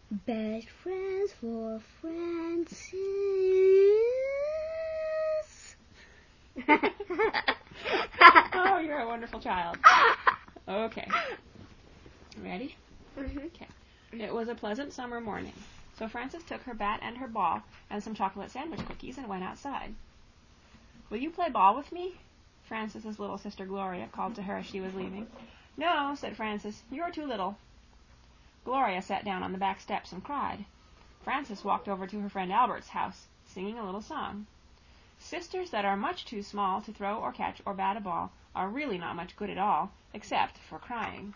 Best friends for Francis. Oh, you're a wonderful child. Okay. Ready? Okay. It was a pleasant summer morning, so Frances took her bat and her ball and some chocolate sandwich cookies and went outside. Will you play ball with me? Frances's little sister Gloria called to her as she was leaving. No, said Frances, you're too little. Gloria sat down on the back steps and cried. Frances walked over to her friend Albert's house, singing a little song. Sisters that are much too small to throw or catch or bat a ball are really not much good at all, except for crying.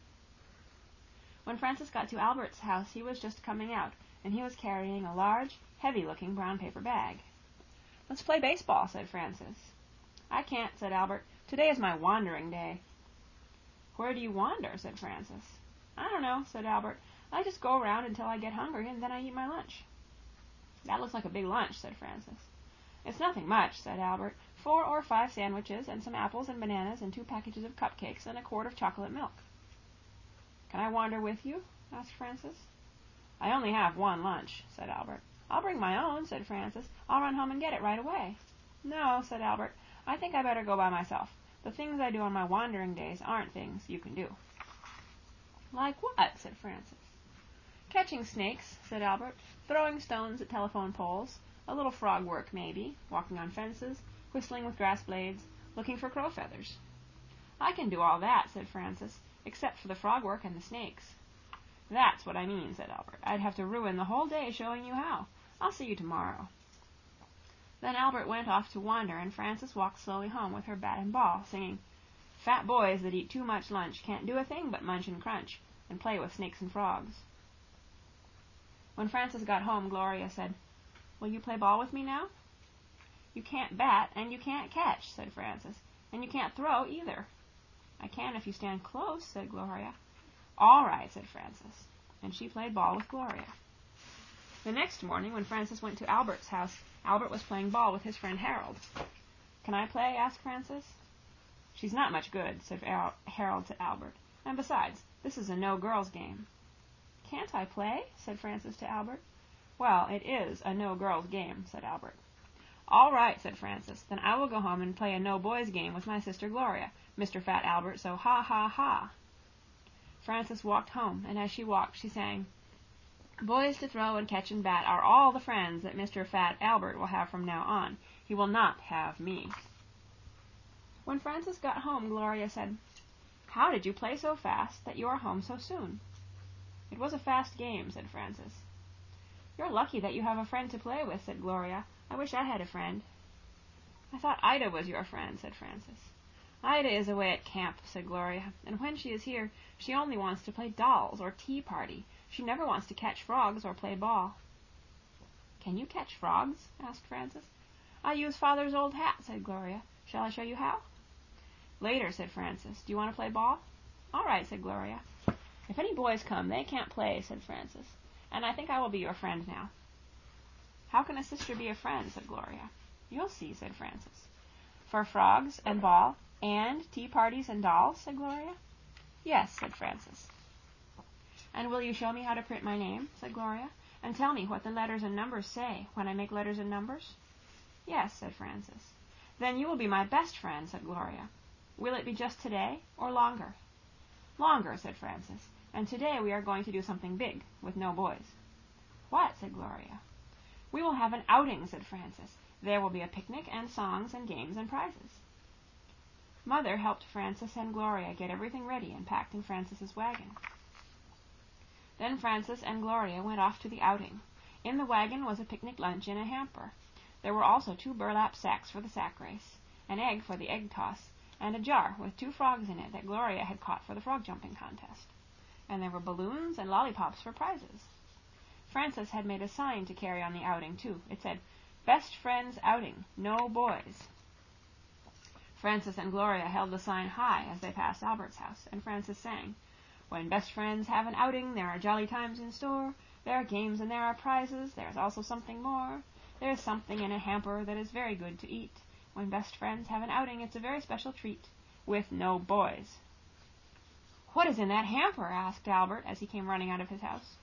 When Frances got to Albert's house, he was just coming out, and he was carrying a large, heavy-looking brown paper bag. Let's play baseball, said Frances. I can't, said Albert. Today is my wandering day. Where do you wander? Said Frances. I don't know, said Albert. I just go around until I get hungry, and then I eat my lunch. That looks like a big lunch, said Frances. It's nothing much, said Albert. 4 or 5 sandwiches, and some apples and bananas, and 2 packages of cupcakes, and a quart of chocolate milk. Can I wander with you? Asked Frances. I only have 1 lunch, said Albert. I'll bring my own, said Frances. I'll run home and get it right away. No, said Albert. I think I better go by myself. The things I do on my wandering days aren't things you can do. Like what? Said Frances. Catching snakes, said Albert. Throwing stones at telephone poles. A little frog work, maybe. Walking on fences. Whistling with grass blades. Looking for crow feathers. I can do all that, said Frances, except for the frog work and the snakes. That's what I mean, said Albert. I'd have to ruin the whole day showing you how. I'll see you tomorrow. Then Albert went off to wander, and Frances walked slowly home with her bat and ball, singing, Fat boys that eat too much lunch can't do a thing but munch and crunch, and play with snakes and frogs. When Frances got home, Gloria said, Will you play ball with me now? You can't bat, and you can't catch, said Frances, and you can't throw either. I can if you stand close, said Gloria. All right, said Frances, and she played ball with Gloria. The next morning, when Frances went to Albert's house, Albert was playing ball with his friend Harold. Can I play? Asked Frances. She's not much good, said Harold to Albert. And besides, this is a no-girls game. Can't I play? Said Frances to Albert. Well, it is a no-girls game, said Albert. All right, said Frances. Then I will go home and play a no-boys game with my sister Gloria, Mr. Fat Albert, so ha, ha, ha. Frances walked home, and as she walked, she sang, Boys to throw and catch and bat are all the friends that Mr. Fat Albert will have from now on. He will not have me. When Frances got home, Gloria said, How did you play so fast that you are home so soon? It was a fast game, said Frances. You're lucky that you have a friend to play with, said Gloria. I wish I had a friend. I thought Ida was your friend, said Frances. Ida is away at camp, said Gloria, and when she is here, she only wants to play dolls or tea party. She never wants to catch frogs or play ball. Can you catch frogs? Asked Frances. I use Father's old hat, said Gloria. Shall I show you how? Later, said Frances. Do you want to play ball? All right, said Gloria. If any boys come, they can't play, said Frances, and I think I will be your friend now. How can a sister be a friend? Said Gloria. You'll see, said Frances. For frogs and ball and tea parties and dolls, said Gloria. Yes, said Frances. And will you show me how to print my name? Said Gloria. And tell me what the letters and numbers say when I make letters and numbers? Yes, said Frances. Then you will be my best friend, said Gloria. Will it be just today or longer? Longer, said Frances. And today we are going to do something big, with no boys. What? Said Gloria. We will have an outing, said Frances. There will be a picnic and songs and games and prizes. Mother helped Frances and Gloria get everything ready and packed in Frances's wagon. Then Frances and Gloria went off to the outing. In the wagon was a picnic lunch in a hamper. There were also 2 burlap sacks for the sack race, an egg for the egg toss, and a jar with 2 frogs in it that Gloria had caught for the frog jumping contest. And there were balloons and lollipops for prizes. Frances had made a sign to carry on the outing, too. It said, Best Friends Outing, No Boys. Frances and Gloria held the sign high as they passed Albert's house, and Frances sang, When best friends have an outing, there are jolly times in store. There are games and there are prizes, there is also something more. There is something in a hamper that is very good to eat. When best friends have an outing, it's a very special treat, with no boys. What is in that hamper? Asked Albert as he came running out of his house.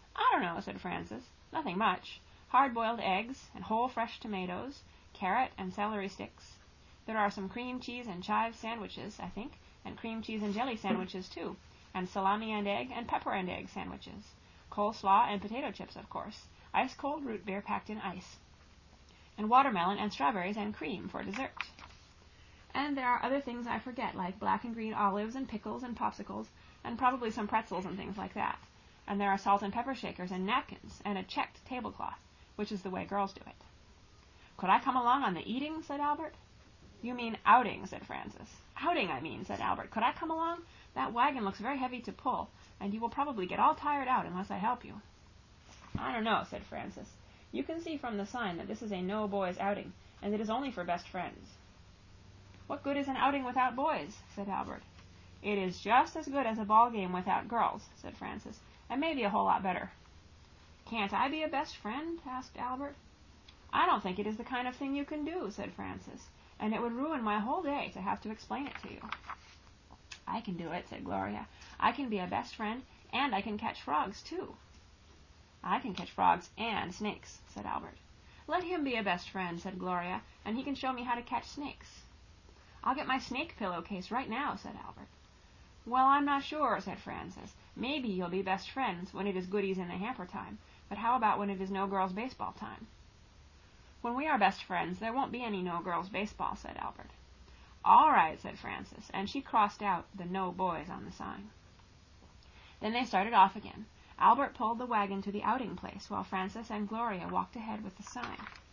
I don't know, said Frances. Nothing much. Hard-boiled eggs and whole fresh tomatoes, carrot and celery sticks. There are some cream cheese and chive sandwiches, I think, and cream cheese and jelly sandwiches, too, and salami and egg and pepper and egg sandwiches. Coleslaw and potato chips, of course. Ice-cold root beer packed in ice. And watermelon and strawberries and cream for dessert. And there are other things I forget, like black and green olives and pickles and popsicles, and probably some pretzels and things like that. And there are salt and pepper shakers and napkins and a checked tablecloth, which is the way girls do it. Could I come along on the eating? Said Albert. You mean outing, said Frances. Outing, I mean, said Albert. Could I come along? That wagon looks very heavy to pull, and you will probably get all tired out unless I help you. I don't know, said Frances. You can see from the sign that this is a no boys outing, and it is only for best friends. What good is an outing without boys? Said Albert. It is just as good as a ball game without girls, said Frances, and maybe a whole lot better. Can't I be a best friend? Asked Albert. I don't think it is the kind of thing you can do, said Frances, and it would ruin my whole day to have to explain it to you. I can do it, said Gloria. I can be a best friend, and I can catch frogs, too. I can catch frogs and snakes, said Albert. Let him be a best friend, said Gloria, and he can show me how to catch snakes. I'll get my snake pillowcase right now, said Albert. Well, I'm not sure, said Frances. Maybe you'll be best friends when it is goodies in the hamper time, but how about when it is no girls' baseball time? When we are best friends, there won't be any no girls' baseball, said Albert. All right, said Frances, and she crossed out the no boys on the sign. Then they started off again. Albert pulled the wagon to the outing place, while Frances and Gloria walked ahead with the sign.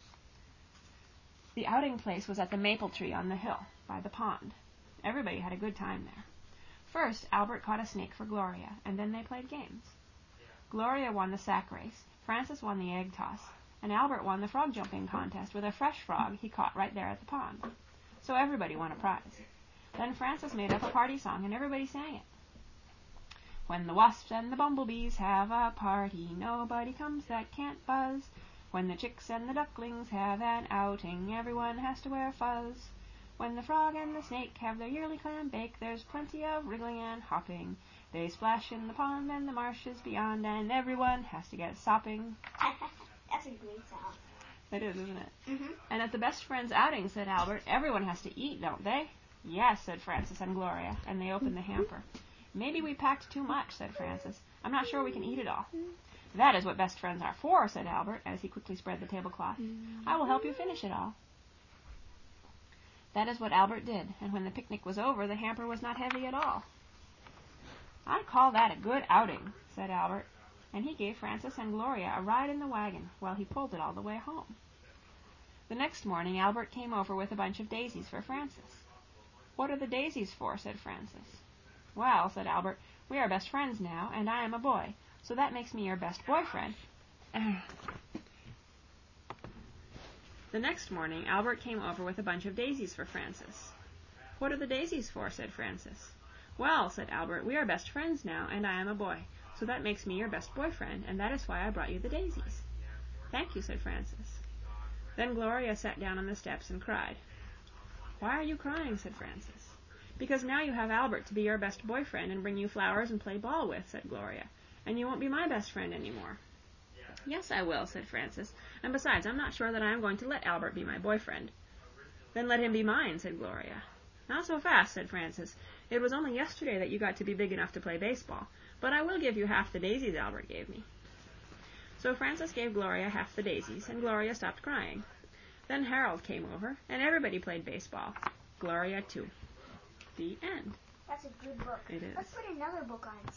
The outing place was at the maple tree on the hill, by the pond. Everybody had a good time there. First, Albert caught a snake for Gloria, and then they played games. Gloria won the sack race, Frances won the egg toss, and Albert won the frog jumping contest with a fresh frog he caught right there at the pond. So everybody won a prize. Then Frances made up a party song, and everybody sang it. When the wasps and the bumblebees have a party, nobody comes that can't buzz. When the chicks and the ducklings have an outing, everyone has to wear fuzz. When the frog and the snake have their yearly clam bake, there's plenty of wriggling and hopping. They splash in the pond and the marshes beyond, and everyone has to get sopping. That's a great song. It is, isn't it? Mm-hmm. And at the best friends outing, said Albert, everyone has to eat, don't they? Yes, said Frances and Gloria, and they opened the hamper. Maybe we packed too much, said Frances. I'm not sure we can eat it all. That is what best friends are for, said Albert, as he quickly spread the tablecloth. I will help you finish it all. That is what Albert did, and when the picnic was over, the hamper was not heavy at all. I call that a good outing, said Albert, and he gave Frances and Gloria a ride in the wagon while he pulled it all the way home. The next morning, Albert came over with a bunch of daisies for Frances. What are the daisies for? Said Frances. Well, said Albert, we are best friends now, and I am a boy, so that makes me your best boyfriend. The next morning, Albert came over with a bunch of daisies for Frances. What are the daisies for? Said Frances. Well, said Albert, we are best friends now, and I am a boy, so that makes me your best boyfriend, and that is why I brought you the daisies. Thank you, said Frances. Then Gloria sat down on the steps and cried. Why are you crying? Said Frances. Because now you have Albert to be your best boyfriend and bring you flowers and play ball with, said Gloria, and you won't be my best friend any more. Yes, I will, said Frances, and besides, I'm not sure that I am going to let Albert be my boyfriend. Then let him be mine, said Gloria. Not so fast, said Frances. It was only yesterday that you got to be big enough to play baseball, but I will give you half the daisies Albert gave me. So Frances gave Gloria half the daisies, and Gloria stopped crying. Then Harold came over, and everybody played baseball. Gloria, too. The end. That's a good book. It is. Let's put another book on